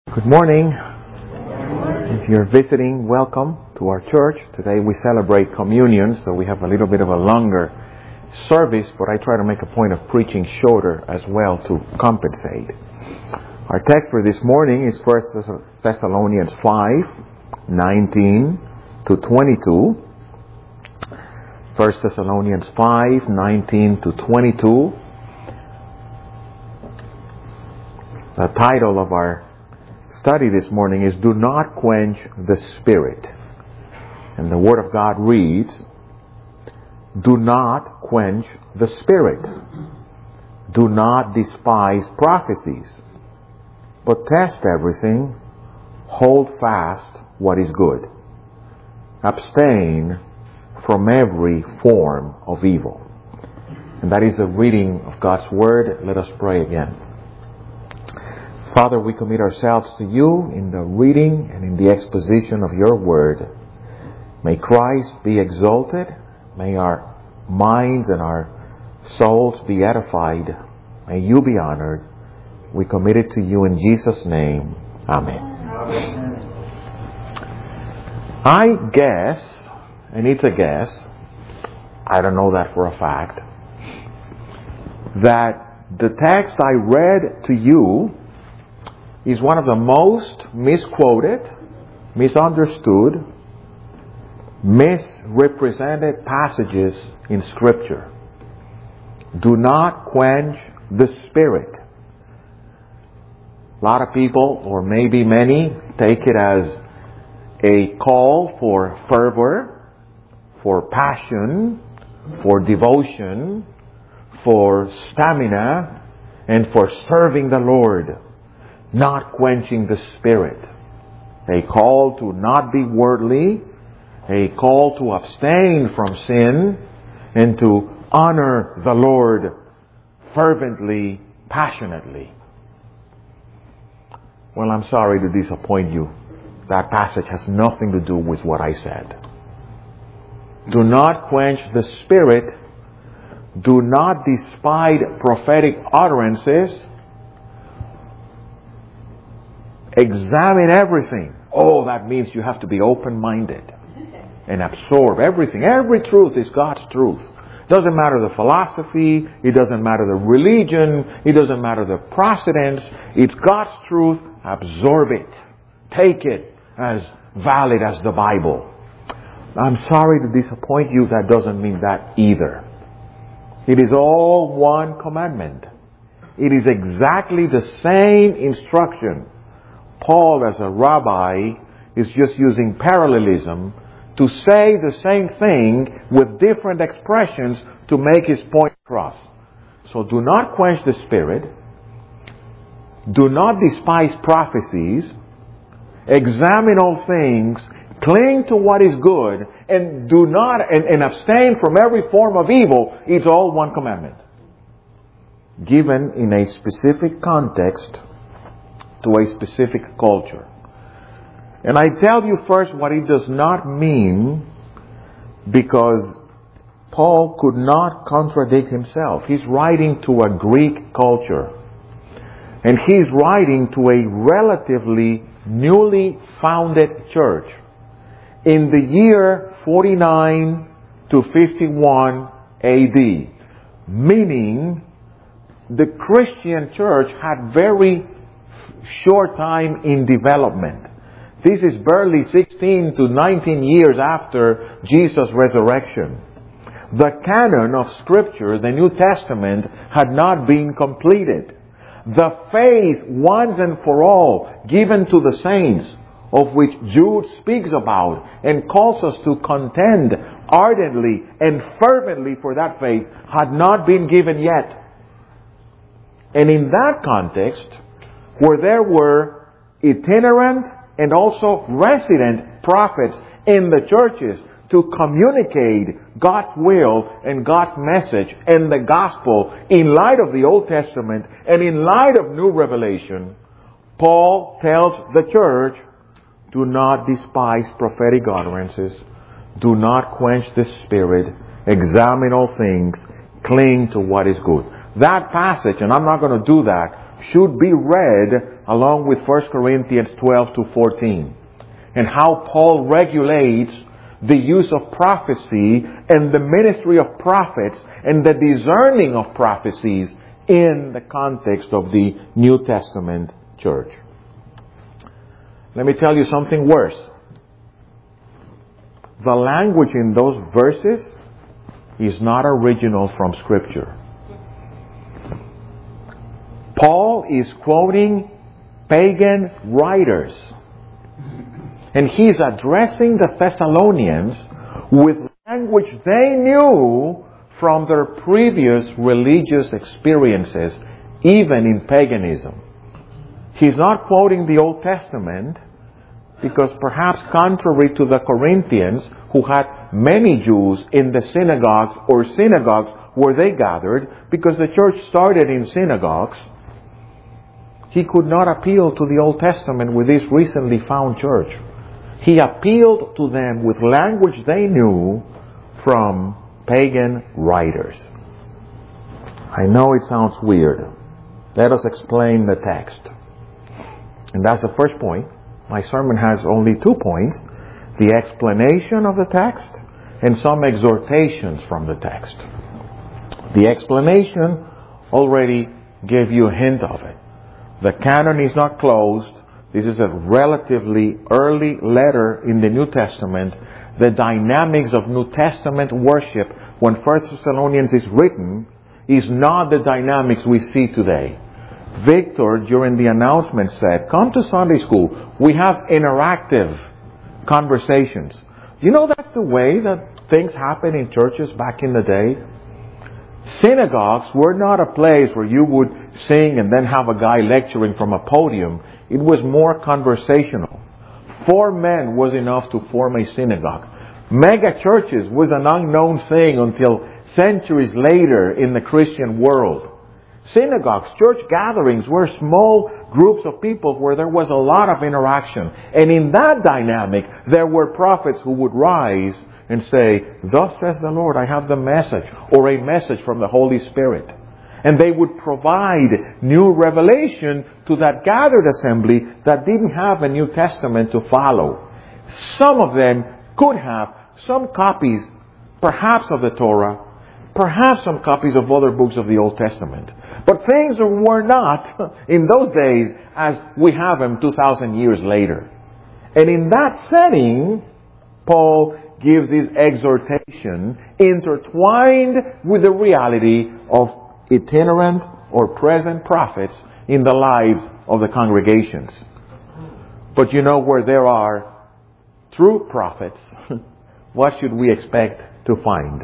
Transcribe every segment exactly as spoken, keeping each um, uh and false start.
Good morning. If you're visiting, welcome to our church. Today we celebrate communion, so we have a little bit of a longer service, but I try to make a point of preaching shorter as well to compensate. Our text for this morning is First Thessalonians five, nineteen to twenty-two. First Thessalonians five, nineteen to twenty-two. The title of our study this morning is Do Not Quench the Spirit. And the Word of God reads, Do not quench the Spirit. Do not despise prophecies, but test everything. Hold fast what is good. Abstain from every form of evil. And that is a reading of God's Word. Let us pray again. Father, we commit ourselves to you in the reading and in the exposition of your word. May Christ be exalted. May our minds and our souls be edified. May you be honored. We commit it to you in Jesus' name. Amen. Amen. I guess, and it's a guess, I don't know that for a fact, that the text I read to you is one of the most misquoted, misunderstood, misrepresented passages in Scripture. Do not quench the Spirit. A lot of people, or maybe many, take it as a call for fervor, for passion, for devotion, for stamina, and for serving the Lord. Not quenching the Spirit. A call to not be worldly. A call to abstain from sin. And to honor the Lord fervently, passionately. Well, I'm sorry to disappoint you. That passage has nothing to do with what I said. Do not quench the Spirit. Do not despise prophetic utterances. Examine everything. Oh, that means you have to be open-minded and absorb everything. Every truth is God's truth. Doesn't matter the philosophy. It doesn't matter the religion. It doesn't matter the precedents. It's God's truth. Absorb it. Take it as valid as the Bible. I'm sorry to disappoint you. That doesn't mean that either. It is all one commandment. It is exactly the same instruction. Paul, as a rabbi, is just using parallelism to say the same thing with different expressions to make his point across. So do not quench the Spirit. Do not despise prophecies. Examine all things. Cling to what is good. And do not, and, and abstain from every form of evil. It's all one commandment. Given in a specific context to a specific culture. And I tell you first what it does not mean, because Paul could not contradict himself. He's writing to a Greek culture. And he's writing to a relatively newly founded church in the year forty-nine to fifty-one A D. Meaning the Christian church had very short time in development. This is barely sixteen to nineteen years after Jesus' resurrection. The canon of Scripture, the New Testament, had not been completed. The faith once and for all given to the saints, of which Jude speaks about and calls us to contend ardently and fervently for that faith, had not been given yet. And in that context, where there were itinerant and also resident prophets in the churches to communicate God's will and God's message and the gospel in light of the Old Testament and in light of new revelation, Paul tells the church, do not despise prophetic utterances, do not quench the Spirit, examine all things, cling to what is good. That passage, and I'm not going to do that, should be read along with First Corinthians twelve to fourteen, and how Paul regulates the use of prophecy and the ministry of prophets and the discerning of prophecies in the context of the New Testament church. Let me tell you something worse. The language in those verses is not original from Scripture. Paul is quoting pagan writers, and he's addressing the Thessalonians with language they knew from their previous religious experiences, even in paganism. He's not quoting the Old Testament because perhaps contrary to the Corinthians, who had many Jews in the synagogues or synagogues where they gathered, because the church started in synagogues, he could not appeal to the Old Testament with this recently found church. He appealed to them with language they knew from pagan writers. I know it sounds weird. Let us explain the text. And that's the first point. My sermon has only two points: the explanation of the text and some exhortations from the text. The explanation already gave you a hint of it. The canon is not closed. This is a relatively early letter in the New Testament. The dynamics of New Testament worship when First Thessalonians is written is not the dynamics we see today. Victor, during the announcement, said, "Come to Sunday school. We have interactive conversations." You know that's the way that things happen in churches back in the day? Synagogues were not a place where you would sing and then have a guy lecturing from a podium. It was more conversational. Four men was enough to form a synagogue. Mega churches was an unknown thing until centuries later in the Christian world. Synagogues, church gatherings were small groups of people where there was a lot of interaction. And in that dynamic, there were prophets who would rise and say, "Thus says the Lord, I have the message," or a message from the Holy Spirit. And they would provide new revelation to that gathered assembly that didn't have a New Testament to follow. Some of them could have some copies, perhaps of the Torah, perhaps some copies of other books of the Old Testament. But things were not, in those days, as we have them two thousand years later. And in that setting, Paul gives his exhortation intertwined with the reality of itinerant or present prophets in the lives of the congregations. But you know, where there are true prophets, what should we expect to find?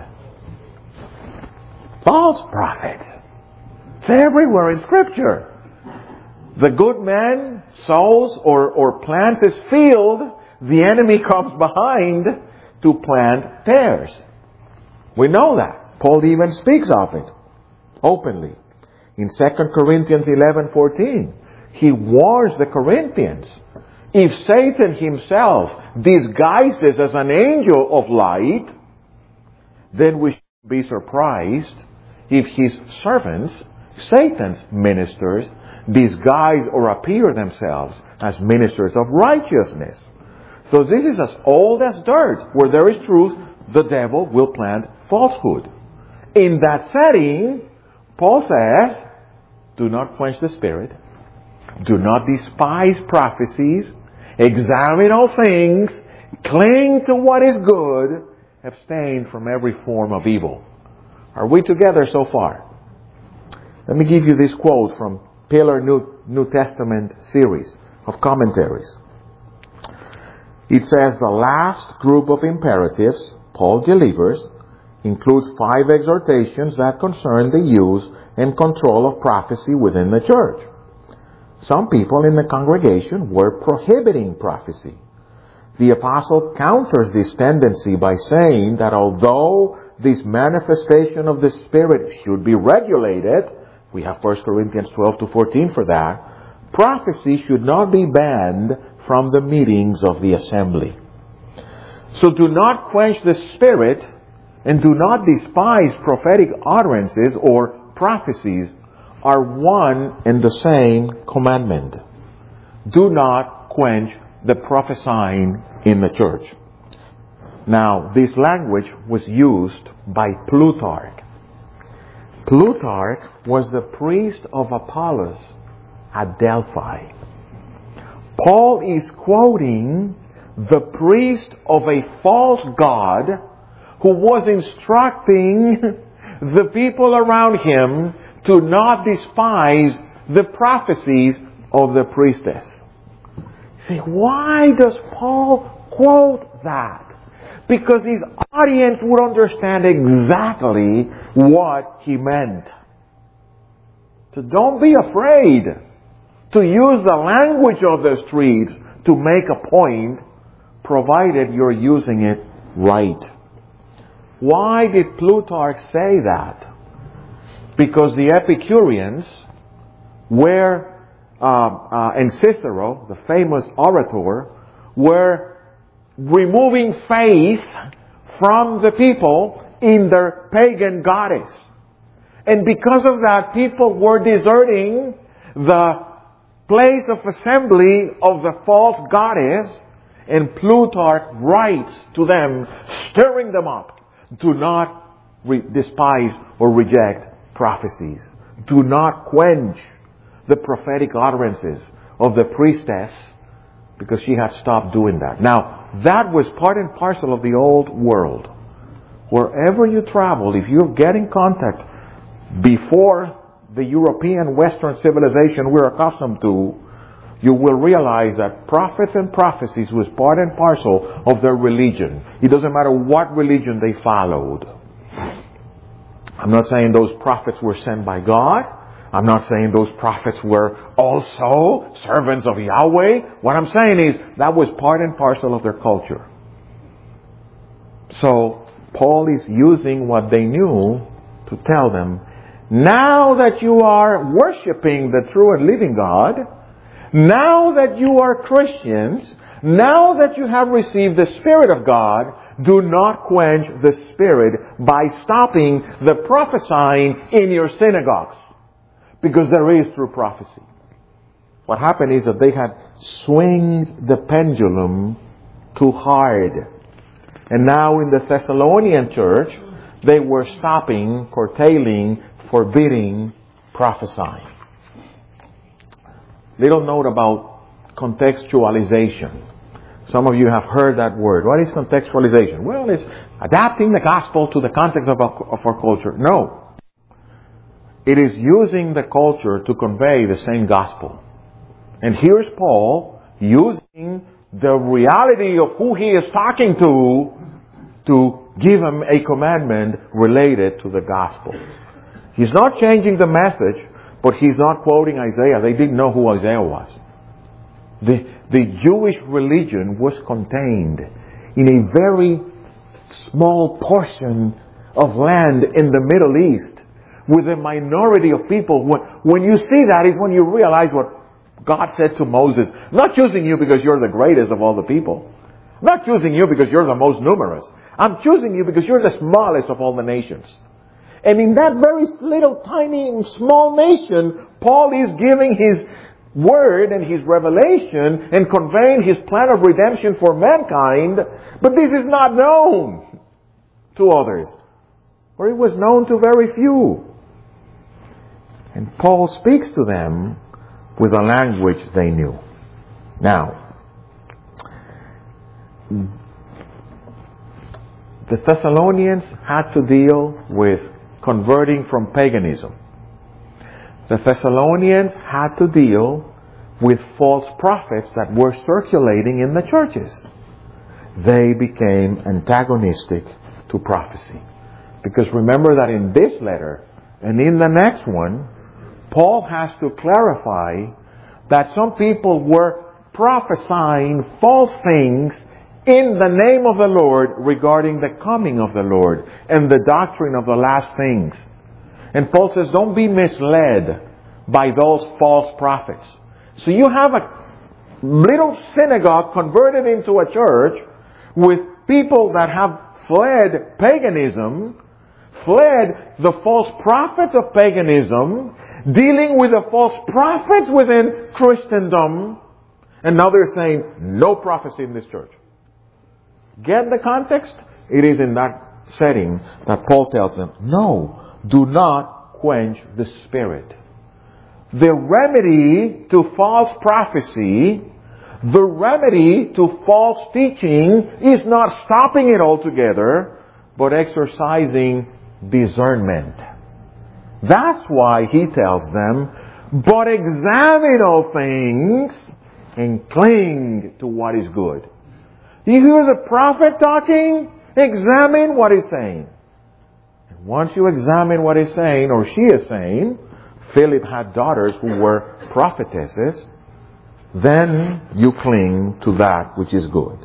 False prophets. It's everywhere in Scripture. The good man sows or, or plants his field. The enemy comes behind to plant tares. We know that. Paul even speaks of it openly. In Second Corinthians eleven fourteen, he warns the Corinthians, if Satan himself disguises as an angel of light, then we should be surprised if his servants, Satan's ministers, disguise or appear themselves as ministers of righteousness. So this is as old as dirt. Where there is truth, the devil will plant falsehood. In that setting, Paul says, do not quench the Spirit. Do not despise prophecies. Examine all things. Cling to what is good. Abstain from every form of evil. Are we together so far? Let me give you this quote from Pillar New, New Testament series of commentaries. It says, the last group of imperatives Paul delivers includes five exhortations that concern the use and control of prophecy within the church. Some people in the congregation were prohibiting prophecy. The apostle counters this tendency by saying that although this manifestation of the Spirit should be regulated, we have First Corinthians twelve to fourteen for that, prophecy should not be banned from the meetings of the assembly. So do not quench the Spirit and do not despise prophetic utterances or prophecies are one and the same commandment. do not quench the prophesying in the church. Now, this language was used by Plutarch. Plutarch was the priest of Apollos at Delphi. Paul is quoting the priest of a false god who was instructing the people around him to not despise the prophecies of the priestess. See, why does Paul quote that? Because his audience would understand exactly what he meant. So don't be afraid to use the language of the streets to make a point, provided you're using it right. Why did Plutarch say that? Because the Epicureans were, uh, uh, and Cicero, the famous orator, were removing faith from the people in their pagan goddess. And because of that, people were deserting the place of assembly of the false goddess, and Plutarch writes to them, stirring them up, do not re- despise or reject prophecies. Do not quench the prophetic utterances of the priestess, because she had stopped doing that. Now, that was part and parcel of the old world. Wherever you travel, if you get in contact before the European Western civilization we're accustomed to, you will realize that prophets and prophecies was part and parcel of their religion. It doesn't matter what religion they followed. I'm not saying those prophets were sent by God. I'm not saying those prophets were also servants of Yahweh. What I'm saying is that was part and parcel of their culture. So Paul is using what they knew to tell them, now that you are worshiping the true and living God, now that you are Christians, now that you have received the Spirit of God, do not quench the Spirit by stopping the prophesying in your synagogues. Because there is true prophecy. What happened is that they had swung the pendulum too hard. And now in the Thessalonian church, they were stopping, curtailing, forbidding prophesying. Little note about contextualization. Some of you have heard that word. What is contextualization? Well, it's adapting the gospel to the context of our, of our culture. No. It is using the culture to convey the same gospel. And here's Paul using the reality of who he is talking to to give him a commandment related to the gospel. He's not changing the message, but he's not quoting Isaiah. They didn't know who Isaiah was. The, the Jewish religion was contained in a very small portion of land in the Middle East with a minority of people. When, when you see that is when you realize what God said to Moses. I'm not choosing you because you're the greatest of all the people. I'm not choosing you because you're the most numerous. I'm choosing you because you're the smallest of all the nations. And in that very little, tiny, small nation, Paul is giving his word and his revelation and conveying his plan of redemption for mankind. But this is not known to others, or it was known to very few. And Paul speaks to them with a language they knew. Now, the Thessalonians had to deal with converting from paganism. The Thessalonians had to deal with false prophets that were circulating in the churches. They became antagonistic to prophecy. Because remember that in this letter and in the next one, Paul has to clarify that some people were prophesying false things in the name of the Lord regarding the coming of the Lord and the doctrine of the last things. And Paul says, don't be misled by those false prophets. So you have a little synagogue converted into a church with people that have fled paganism, fled the false prophets of paganism, dealing with the false prophets within Christendom, And now they're saying, no prophecy in this church. Get the context? It is in that setting that Paul tells them, no, do not quench the Spirit. The remedy to false prophecy, the remedy to false teaching is not stopping it altogether, but exercising discernment. That's why he tells them, but examine all things and cling to what is good. You hear the prophet talking? Examine what he's saying. And once you examine what he's saying, or she is saying, Philip had daughters who were prophetesses, then you cling to that which is good.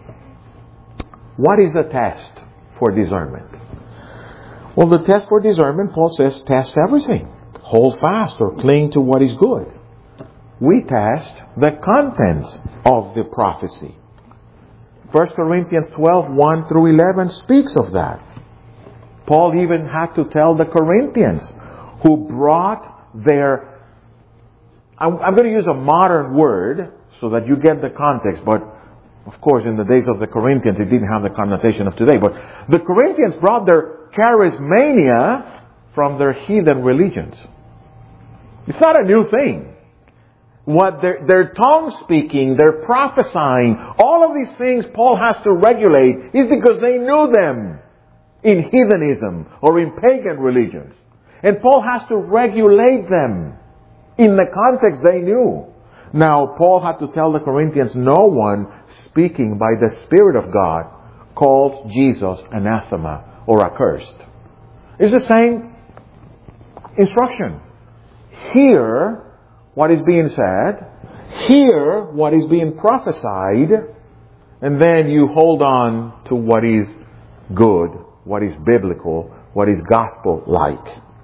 What is the test for discernment? Well, the test for discernment, Paul says, test everything. Hold fast or cling to what is good. We test the contents of the prophecy. First Corinthians twelve, one through eleven speaks of that. Paul even had to tell the Corinthians who brought their... I'm, I'm going to use a modern word so that you get the context, but of course in the days of the Corinthians it didn't have the connotation of today. But the Corinthians brought their charismania from their heathen religions. It's not a new thing. What their, their tongue speaking, their prophesying, all of these things Paul has to regulate is because they knew them in heathenism or in pagan religions. And Paul has to regulate them in the context they knew. Now, Paul had to tell the Corinthians, no one speaking by the Spirit of God calls Jesus anathema or accursed. It's the same instruction. Hear what is being said, hear what is being prophesied, and then you hold on to what is good, what is biblical, what is gospel-like.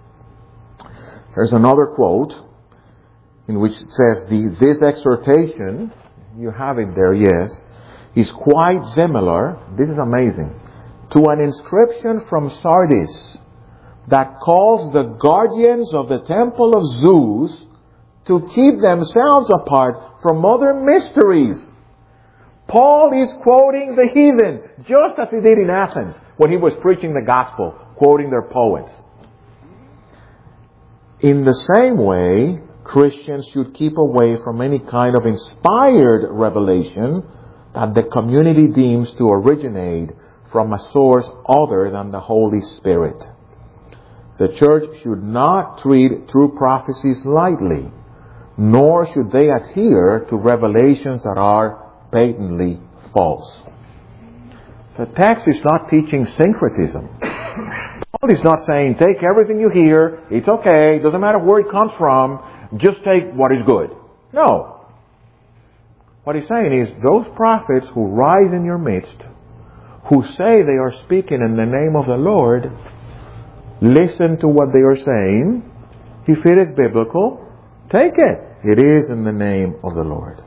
There's another quote in which it says, the, this exhortation, you have it there, yes, is quite similar, this is amazing, to an inscription from Sardis that calls the guardians of the temple of Zeus to keep themselves apart from other mysteries. Paul is quoting the heathen, just as he did in Athens when he was preaching the gospel, quoting their poets. In the same way, Christians should keep away from any kind of inspired revelation that the community deems to originate from a source other than the Holy Spirit. The church should not treat true prophecies lightly, nor should they adhere to revelations that are patently false. The text is not teaching syncretism. Paul is not saying, take everything you hear, it's okay, doesn't matter where it comes from, just take what is good. No. What he's saying is, those prophets who rise in your midst, who say they are speaking in the name of the Lord, listen to what they are saying. If it is biblical, take it. It is in the name of the Lord.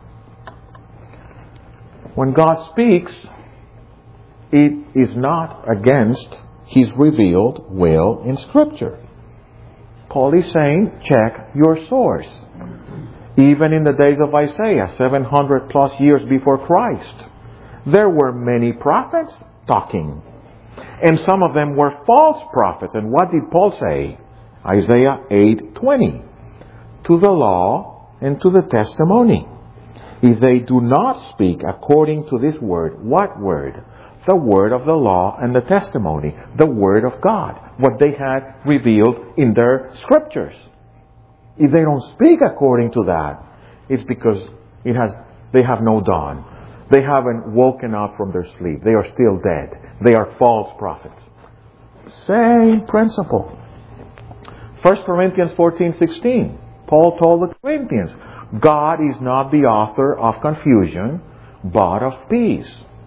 When God speaks, it is not against His revealed will in Scripture. Paul is saying, check your source. Even in the days of Isaiah, seven hundred plus years before Christ, there were many prophets talking. And some of them were false prophets. And what did Paul say? Isaiah eight twenty. To the law and to the testimony. If they do not speak according to this word, what word? The word of the law and the testimony. The word of God. What they had revealed in their scriptures. If they don't speak according to that, it's because it has they have no dawn. They haven't woken up from their sleep. They are still dead. They are false prophets. Same principle. First Corinthians fourteen sixteen. Paul told the Corinthians, God is not the author of confusion, but of peace.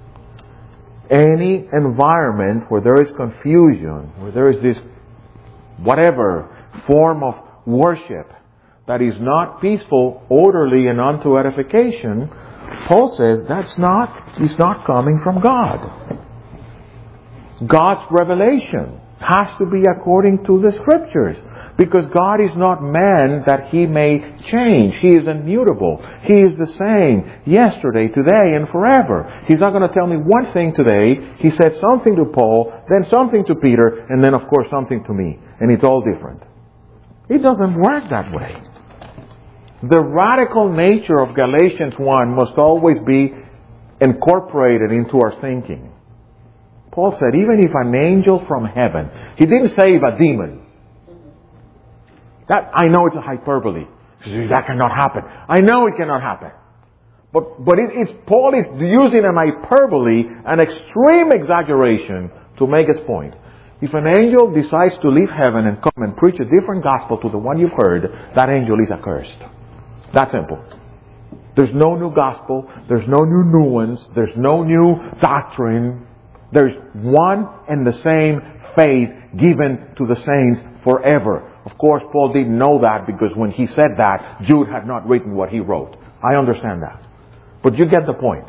Any environment where there is confusion, where there is this whatever form of worship that is not peaceful, orderly, and unto edification, Paul says that's not, is not coming from God. God's revelation has to be according to the Scriptures. Because God is not man that He may change. He is immutable. He is the same yesterday, today, and forever. He's not going to tell me one thing today. He said something to Paul, then something to Peter, and then of course something to me. And it's all different. It doesn't work that way. The radical nature of Galatians one must always be incorporated into our thinking. Paul said, even if an angel from heaven, he didn't say if a demon. That, I know it's a hyperbole. That cannot happen. I know it cannot happen. But, but it, it's, Paul is using an hyperbole, an extreme exaggeration to make his point. If an angel decides to leave heaven and come and preach a different gospel to the one you've heard, that angel is accursed. That simple. There's no new gospel. There's no new nuance. There's no new doctrine. There's one and the same faith given to the saints forever. Of course, Paul didn't know that because when he said that, Jude had not written what he wrote. I understand that. But you get the point.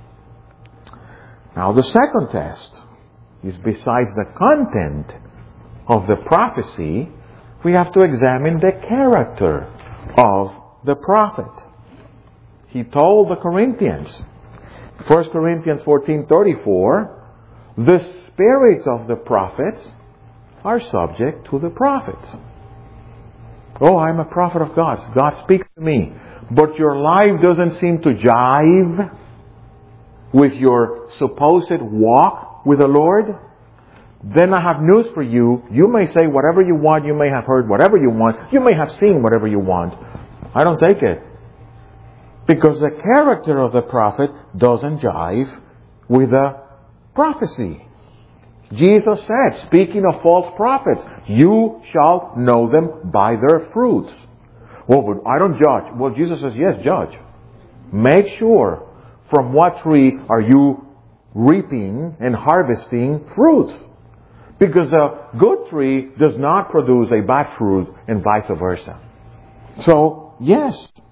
Now, the second test is, besides the content of the prophecy, we have to examine the character of the prophet. He told the Corinthians, First Corinthians fourteen thirty-four, the spirits of the prophets are subject to the prophets. Oh, I'm a prophet of God. God speaks to me. But your life doesn't seem to jive with your supposed walk with the Lord. Then I have news for you. You may say whatever you want. You may have heard whatever you want. You may have seen whatever you want. I don't take it. Because the character of the prophet doesn't jive with the prophecy. Jesus said, speaking of false prophets, you shall know them by their fruits. Well, but I don't judge. Well, Jesus says, yes, judge. Make sure from what tree are you reaping and harvesting fruits. Because a good tree does not produce a bad fruit and vice versa. So, yes.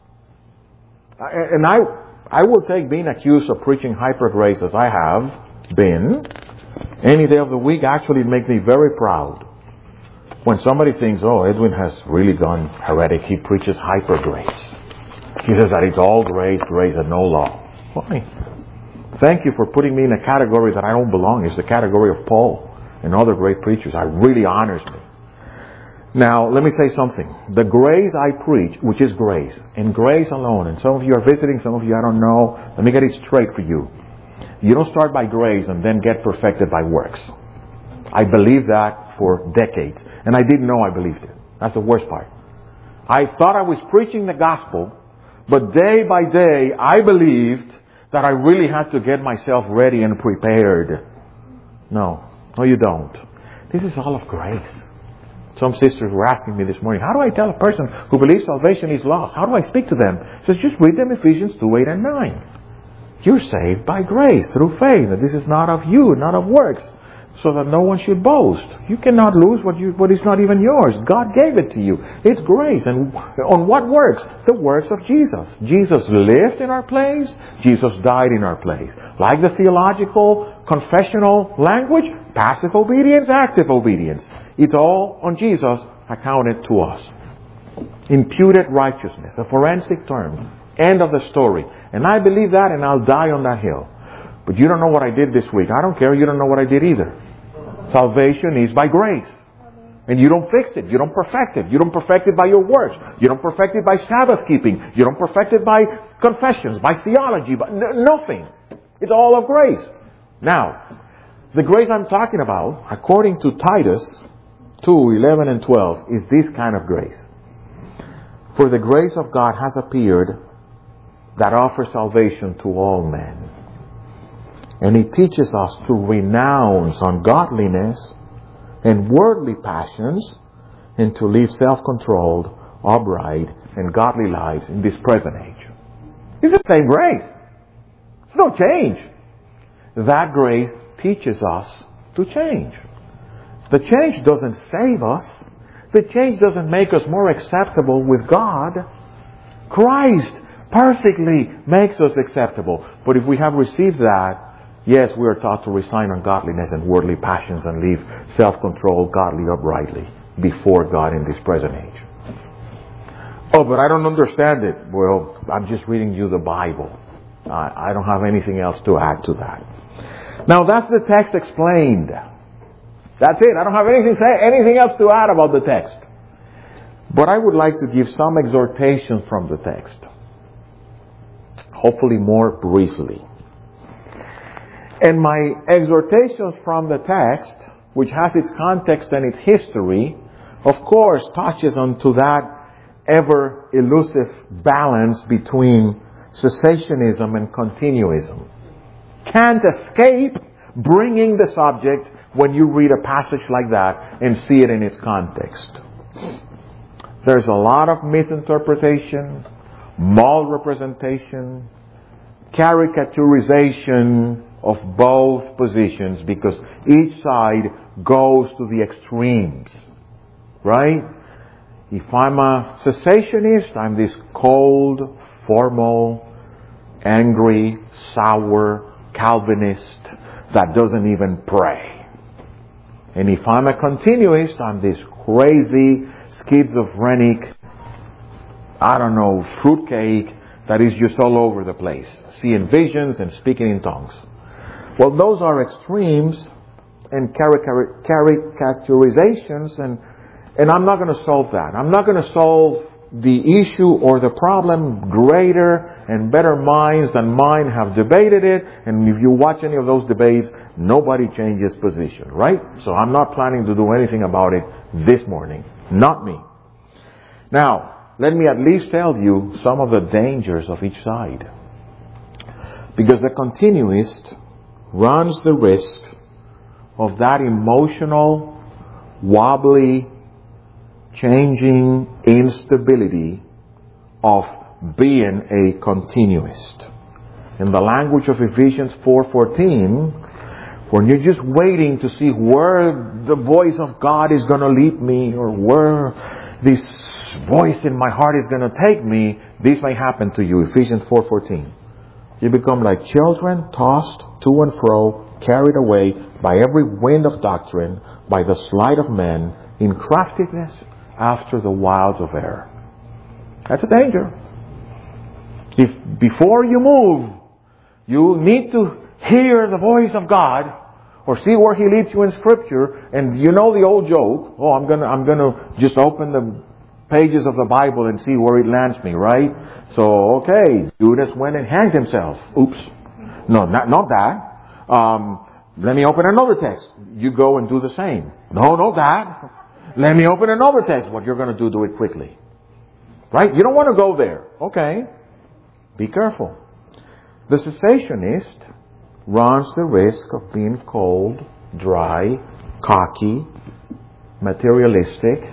And I, I will take being accused of preaching hyper grace as I have been any day of the week. Actually, it makes me very proud. When somebody thinks, oh, Edwin has really gone heretic, he preaches hyper grace. He says that it's all grace, grace and no law. Why? Thank you for putting me in a category that I don't belong. It's the category of Paul and other great preachers. It really honors me. Now, let me say something. The grace I preach, which is grace, and grace alone, and some of you are visiting, some of you I don't know. Let me get it straight for you. You don't start by grace and then get perfected by works. I believed that for decades. And I didn't know I believed it. That's the worst part. I thought I was preaching the gospel, but day by day I believed that I really had to get myself ready and prepared. No. No, you don't. This is all of grace. Some sisters were asking me this morning, how do I tell a person who believes salvation is lost? How do I speak to them? She says, just read them Ephesians two, eight and nine. You're saved by grace through faith. That this is not of you, not of works, so that no one should boast. You cannot lose what you what is not even yours. God gave it to you. It's grace. And on what works? The works of Jesus. Jesus lived in our place. Jesus died in our place. Like the theological, confessional language, passive obedience, active obedience. It's all on Jesus accounted to us. Imputed righteousness, a forensic term. End of the story. And I believe that, and I'll die on that hill. But you don't know what I did this week. I don't care. You don't know what I did either. Salvation is by grace. And you don't fix it. You don't perfect it. You don't perfect it by your works. You don't perfect it by Sabbath keeping. You don't perfect it by confessions, by theology, by n- nothing. It's all of grace. Now, the grace I'm talking about, according to Titus two, eleven and twelve, is this kind of grace. For the grace of God has appeared that offers salvation to all men. And He teaches us to renounce ungodliness and worldly passions and to live self-controlled, upright, and godly lives in this present age. It's the same grace. There's no change. That grace teaches us to change. The change doesn't save us. The change doesn't make us more acceptable with God. Christ perfectly makes us acceptable. But if we have received that, yes, we are taught to resign ungodliness and worldly passions and live self-controlled, godly, uprightly. before God in this present age. Oh, but I don't understand it. Well, I'm just reading you the Bible. I, I don't have anything else to add to that. Now that's the text explained. That's it. I don't have anything say, anything else to add about the text. But I would like to give some exhortation from the text. Hopefully more briefly. And my exhortations from the text, which has its context and its history, of course touches onto that ever elusive balance between cessationism and continuism. Can't escape bringing the subject when you read a passage like that and see it in its context. There's a lot of misinterpretation, malrepresentation, caricaturization of both positions because each side goes to the extremes. Right? If I'm a cessationist, I'm this cold, formal, angry, sour Calvinist that doesn't even pray. And if I'm a continuist, I'm this crazy, schizophrenic, I don't know, fruitcake that is just all over the place, seeing visions and speaking in tongues. Well, those are extremes and caricaturizations, and and I'm not going to solve that. I'm not going to solve the issue or the problem. Greater and better minds than mine have debated it, and if you watch any of those debates, nobody changes position, right? So I'm not planning to do anything about it this morning. Not me. Now, let me at least tell you some of the dangers of each side. Because the continuist runs the risk of that emotional, wobbly, changing instability of being a continuist. In the language of Ephesians four fourteen, when you're just waiting to see where the voice of God is going to lead me, or where this voice in my heart is going to take me, this may happen to you. Ephesians four fourteen. You become like children tossed to and fro, carried away by every wind of doctrine, by the sleight of men, in craftiness after the wiles of error. That's a danger. If before you move, you need to hear the voice of God, or see where He leads you in Scripture, and you know the old joke, oh, I'm gonna, I'm gonna just open the pages of the Bible and see where it lands me, right? So, okay, Judas went and hanged himself. Oops. No, not, not that. Um, let me open another text. You go and do the same. No, not that. Let me open another text. What you're going to do, do it quickly. Right? You don't want to go there. Okay. Be careful. The cessationist runs the risk of being cold, dry, cocky, materialistic,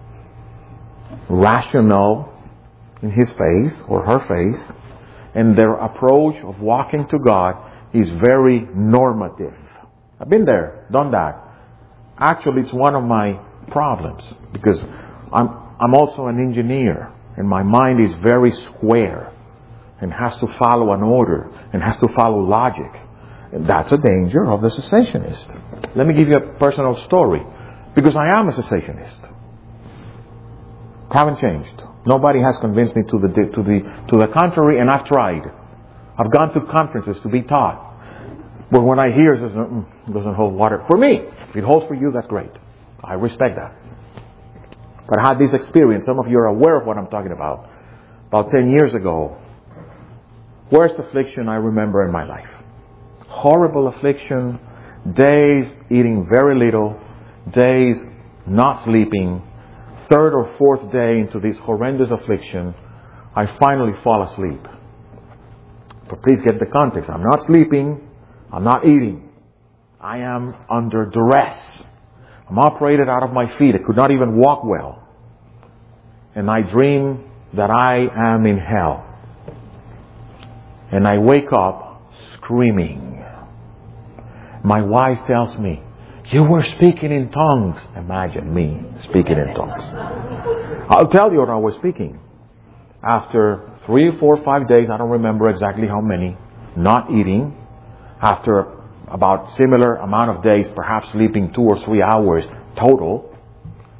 rational in his faith or her faith, and their approach of walking to God is very normative. I've been there, done that. Actually, it's one of my problems because I'm I'm also an engineer, and my mind is very square and has to follow an order and has to follow logic. And that's a danger of the cessationist. Let me give you a personal story, because I am a cessationist. Haven't changed. Nobody has convinced me to the to the to the contrary, and I've tried. I've gone to conferences to be taught. But when I hear it doesn't, it doesn't hold water for me. If it holds for you, that's great. I respect that. But I had this experience. Some of you are aware of what I'm talking about. About ten years ago, worst affliction I remember in my life. Horrible affliction. Days eating very little. Days not sleeping. Third or fourth day into this horrendous affliction, I finally fall asleep. But please get the context. I'm not sleeping. I'm not eating. I am under duress. I'm operated out of my feet. I could not even walk well. And I dream that I am in hell. And I wake up screaming. My wife tells me, "You were speaking in tongues." Imagine me speaking in tongues. I'll tell you what I was speaking. After three, four, five days, I don't remember exactly how many, not eating. After about similar amount of days, perhaps sleeping two or three hours total,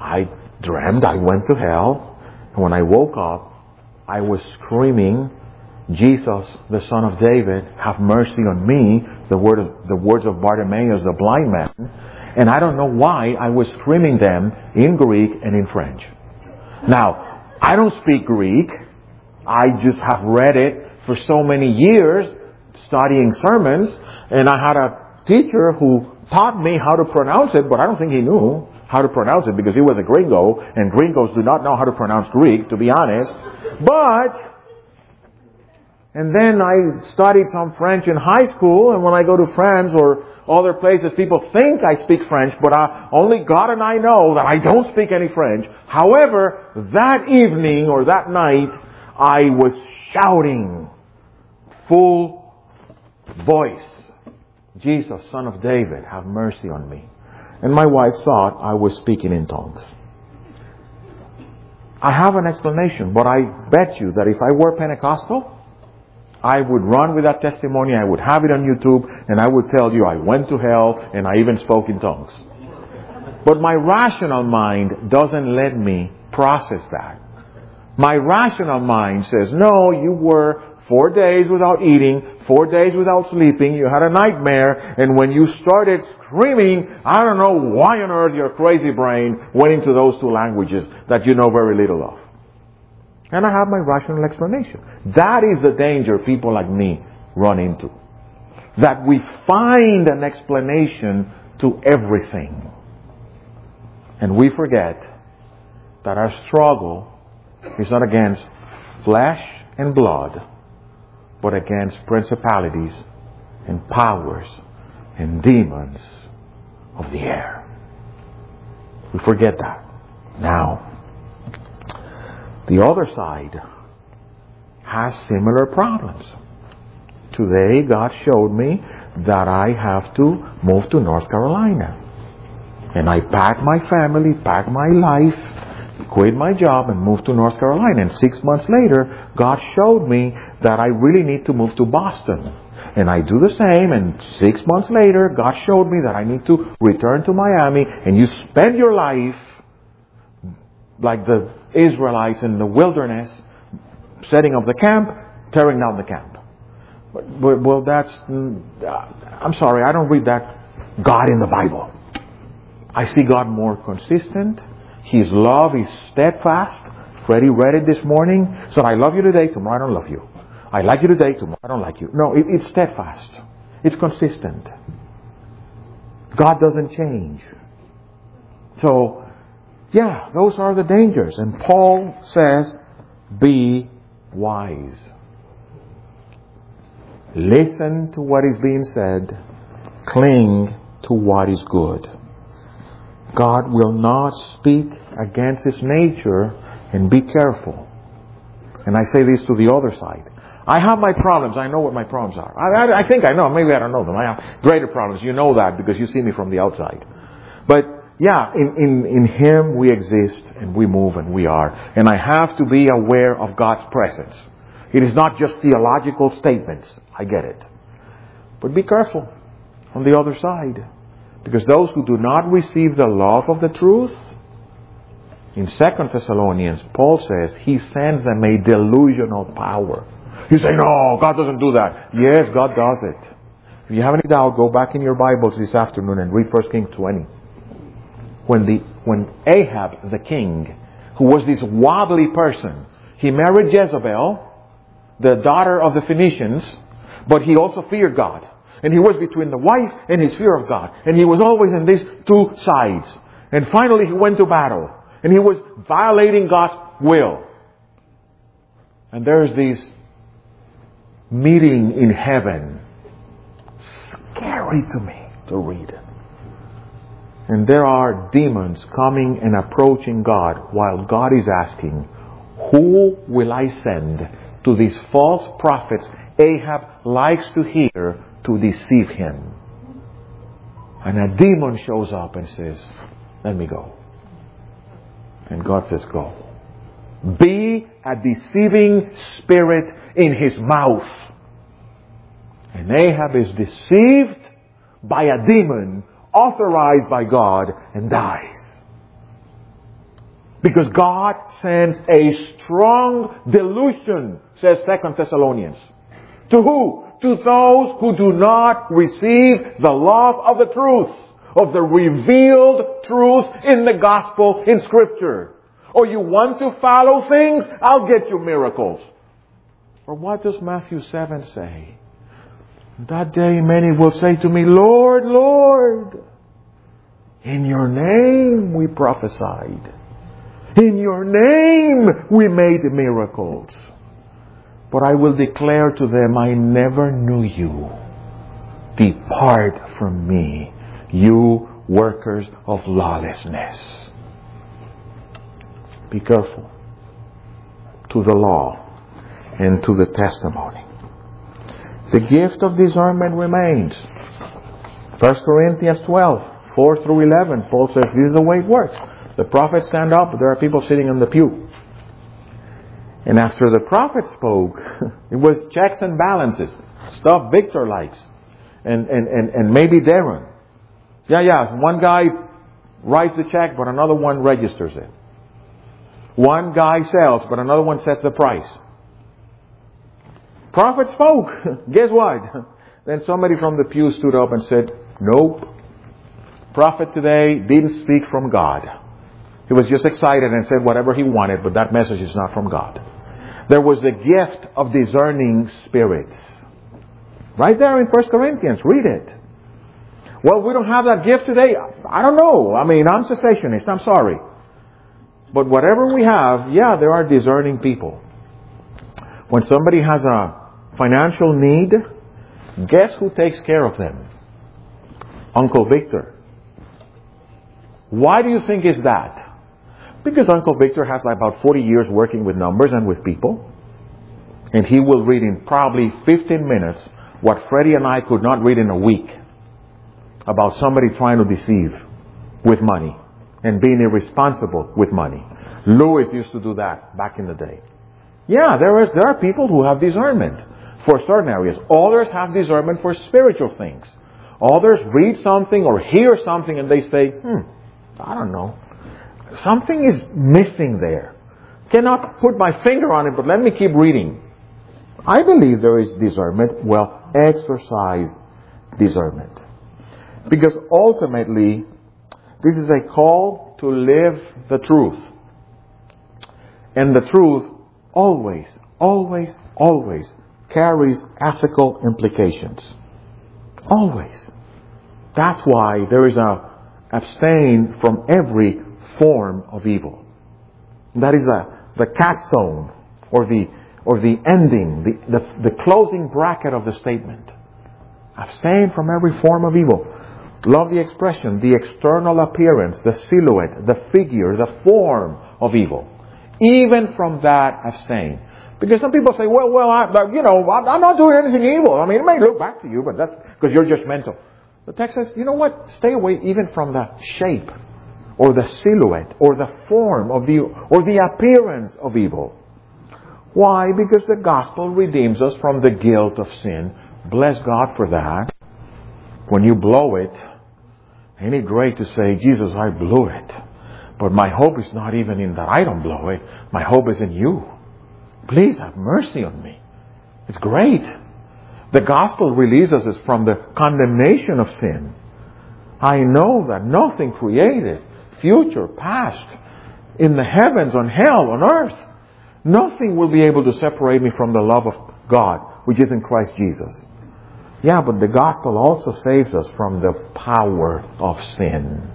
I dreamed I went to hell. And when I woke up, I was screaming, Jesus, the Son of David, have mercy on me. The, word of, the words of Bartimaeus, the blind man. And I don't know why I was screaming them in Greek and in French. Now, I don't speak Greek. I just have read it for so many years, studying sermons. And I had a teacher who taught me how to pronounce it, but I don't think he knew how to pronounce it because he was a gringo, and gringos do not know how to pronounce Greek, to be honest. But, and then I studied some French in high school, and when I go to France or other places, people think I speak French, but I, only God and I know that I don't speak any French. However, that evening or that night, I was shouting full voice, Jesus, Son of David, have mercy on me. And my wife thought I was speaking in tongues. I have an explanation, but I bet you that if I were Pentecostal, I would run with that testimony, I would have it on YouTube, and I would tell you I went to hell and I even spoke in tongues. But my rational mind doesn't let me process that. My rational mind says, no, you were four days without eating, four days without sleeping, you had a nightmare, and when you started screaming, I don't know why on earth your crazy brain went into those two languages that you know very little of. And I have my rational explanation. That is the danger people like me run into. That we find an explanation to everything. And we forget that our struggle is not against flesh and blood, but against principalities and powers and demons of the air. We forget that. Now, the other side has similar problems. Today, God showed me that I have to move to North Carolina. And I packed my family, packed my life, quit my job and moved to North Carolina. And six months later, God showed me that I really need to move to Boston. And I do the same, and six months later, God showed me that I need to return to Miami. And you spend your life like the Israelites in the wilderness, setting up the camp, tearing down the camp. But, but, well, that's, I'm sorry, I don't read that God in the Bible. I see God more consistent. His love is steadfast. Freddie read it this morning. Said, I love you today, tomorrow I don't love you. I like you today, tomorrow I don't like you. No, it, it's steadfast. It's consistent. God doesn't change. So, yeah, those are the dangers. And Paul says, be wise. Listen to what is being said. Cling to what is good. God will not speak against His nature, and be careful. And I say this to the other side. I have my problems. I know what my problems are. I, I, I think I know. Maybe I don't know them. I have greater problems. You know that because you see me from the outside. But yeah, in, in, in Him we exist and we move and we are. And I have to be aware of God's presence. It is not just theological statements. I get it. But be careful on the other side. Because those who do not receive the love of the truth, in Second Thessalonians, Paul says He sends them a delusional power. You say, no, God doesn't do that. Yes, God does it. If you have any doubt, go back in your Bibles this afternoon and read First Kings twenty. When the when Ahab, the king, who was this wobbly person, he married Jezebel, the daughter of the Phoenicians, but he also feared God. And he was between the wife and his fear of God. And he was always in these two sides. And finally he went to battle. And he was violating God's will. And there's this meeting in heaven. Scary to me to read it. And there are demons coming and approaching God while God is asking, who will I send to these false prophets Ahab likes to hear to deceive him? And a demon shows up and says, let me go. And God says, go. Be a deceiving spirit in his mouth. And Ahab is deceived by a demon authorized by God and dies. Because God sends a strong delusion, says Second Thessalonians. To who? To those who do not receive the love of the truth, of the revealed truth in the gospel, in Scripture. Or you want to follow things? I'll get you miracles. Or what does Matthew seven say? That day many will say to me, Lord, Lord, in your name we prophesied. In your name we made miracles. But I will declare to them, I never knew you. Depart from me, you workers of lawlessness. Be careful to the law and to the testimony. The gift of discernment remains. First Corinthians twelve, four through eleven, Paul says this is the way it works. The prophets stand up, there are people sitting in the pew. And after the prophet spoke, it was checks and balances. Stuff Victor likes. And, and, and, and maybe Darren. Yeah, yeah, one guy writes the check, but another one registers it. One guy sells, but another one sets the price. Prophet spoke. Guess what? Then somebody from the pew stood up and said, nope. Prophet today didn't speak from God. He was just excited and said whatever he wanted, but that message is not from God. There was the gift of discerning spirits. Right there in First Corinthians. Read it. Well, we don't have that gift today. I don't know. I mean, I'm cessationist. I'm sorry. But whatever we have, yeah, there are discerning people. When somebody has a financial need, guess who takes care of them? Uncle Victor. Why do you think is that? Because Uncle Victor has like about forty years working with numbers and with people. And he will read in probably fifteen minutes what Freddie and I could not read in a week about somebody trying to deceive with money and being irresponsible with money. Lewis used to do that back in the day. Yeah, there is there are people who have discernment for certain areas. Others have discernment for spiritual things. Others read something or hear something and they say, hmm, I don't know. Something is missing there. Cannot put my finger on it, but let me keep reading. I believe there is discernment. Well, exercise discernment. Because ultimately, this is a call to live the truth. And the truth always, always, always carries ethical implications. Always. That's why there is a abstain from every form of evil. That is a, the capstone or the or the ending, the, the, the closing bracket of the statement. Abstain from every form of evil. Love the expression, the external appearance, the silhouette, the figure, the form of evil. Even from that, abstain. Because some people say, well, well, I, you know, I'm not doing anything evil. I mean, it may look back to you, but that's because you're judgmental. The text says, you know what? Stay away even from the shape or the silhouette or the form of the, or the appearance of evil. Why? Because the gospel redeems us from the guilt of sin. Bless God for that. When you blow it, ain't it great to say, Jesus, I blew it. But my hope is not even in that I don't blow it. My hope is in you. Please have mercy on me. It's great. The gospel releases us from the condemnation of sin. I know that nothing created, future, past, in the heavens, on hell, on earth, nothing will be able to separate me from the love of God, which is in Christ Jesus. Yeah, but the gospel also saves us from the power of sin.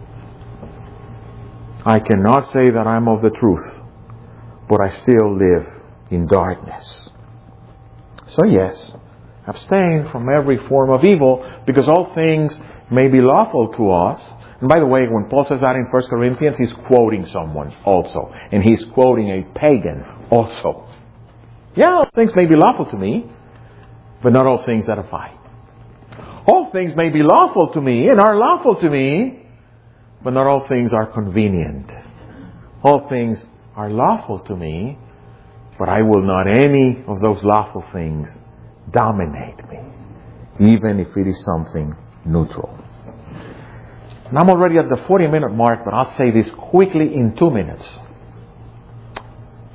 I cannot say that I'm of the truth, but I still live in darkness. So yes, abstain from every form of evil, because all things may be lawful to us. And by the way, when Paul says that in First Corinthians, he's quoting someone also. And he's quoting a pagan also. Yeah, all things may be lawful to me, but not all things edify. All things may be lawful to me and are lawful to me, but not all things are convenient. All things are lawful to me, but I will not any of those lawful things dominate me, even if it is something neutral. And I'm already at the forty minute mark, but I'll say this quickly in two minutes.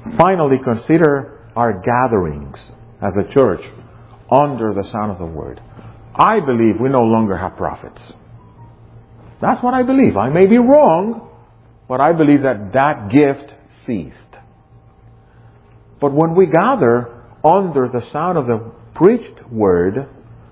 Finally, consider our gatherings as a church under the sound of the Word. I believe we no longer have prophets. That's what I believe. I may be wrong, but I believe that that gift ceased. But when we gather under the sound of the preached Word,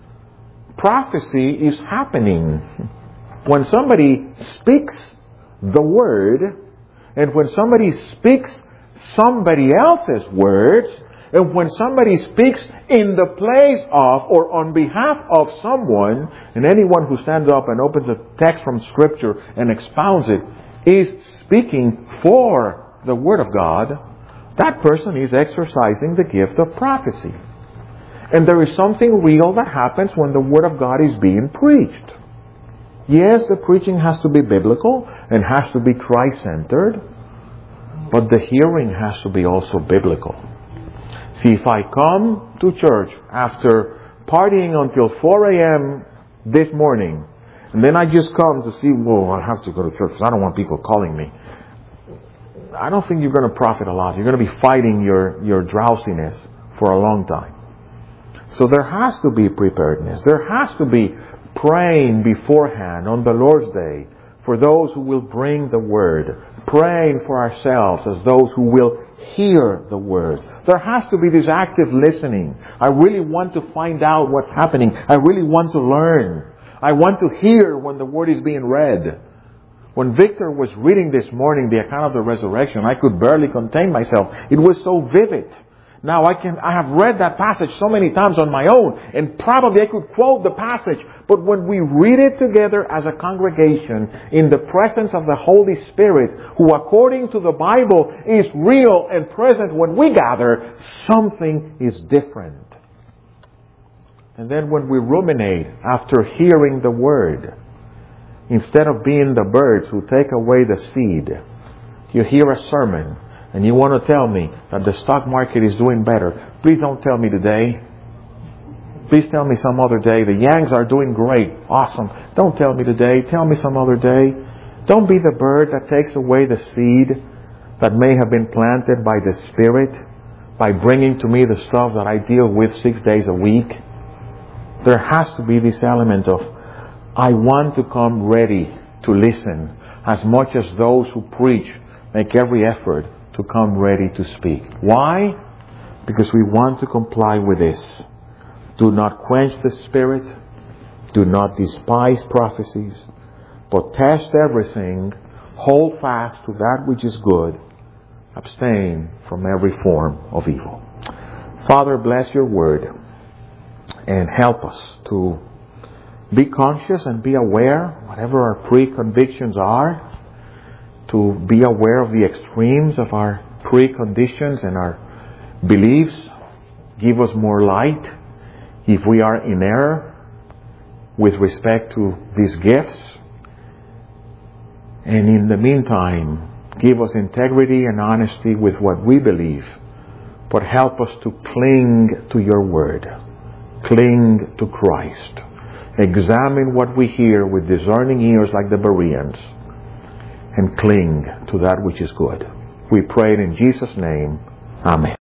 prophecy is happening. When somebody speaks the Word, and when somebody speaks somebody else's words, and when somebody speaks in the place of or on behalf of someone, and anyone who stands up and opens a text from Scripture and expounds it is speaking for the Word of God, that person is exercising the gift of prophecy. And there is something real that happens when the Word of God is being preached. Yes, the preaching has to be biblical and has to be Christ-centered, but the hearing has to be also biblical. See, if I come to church after partying until four a.m. this morning, and then I just come to see, well, I have to go to church because I don't want people calling me, I don't think you're going to profit a lot. You're going to be fighting your, your drowsiness for a long time. So there has to be preparedness. There has to be praying beforehand on the Lord's Day for those who will bring the Word. Praying for ourselves as those who will hear the Word. There has to be this active listening. I really want to find out what's happening. I really want to learn. I want to hear when the Word is being read. When Victor was reading this morning the account of the resurrection, I could barely contain myself. It was so vivid. Now I can, I have read that passage so many times on my own, and probably I could quote the passage. But when we read it together as a congregation, in the presence of the Holy Spirit, who according to the Bible is real and present when we gather, something is different. And then when we ruminate after hearing the Word, instead of being the birds who take away the seed, you hear a sermon, and you want to tell me that the stock market is doing better. Please don't tell me today. Please tell me some other day. The Yangs are doing great. Awesome. Don't tell me today. Tell me some other day. Don't be the bird that takes away the seed that may have been planted by the Spirit by bringing to me the stuff that I deal with six days a week. There has to be this element of, I want to come ready to listen as much as those who preach make every effort to come ready to speak. Why? Because we want to comply with this. Do not quench the Spirit. Do not despise prophecies. But test everything. Hold fast to that which is good. Abstain from every form of evil. Father, bless your word. And help us to be conscious and be aware, whatever our pre-convictions are, to be aware of the extremes of our preconditions and our beliefs. Give us more light if we are in error with respect to these gifts. And in the meantime, give us integrity and honesty with what we believe. But help us to cling to your word. Cling to Christ. Examine what we hear with discerning ears like the Bereans. And cling to that which is good. We pray it in Jesus' name. Amen.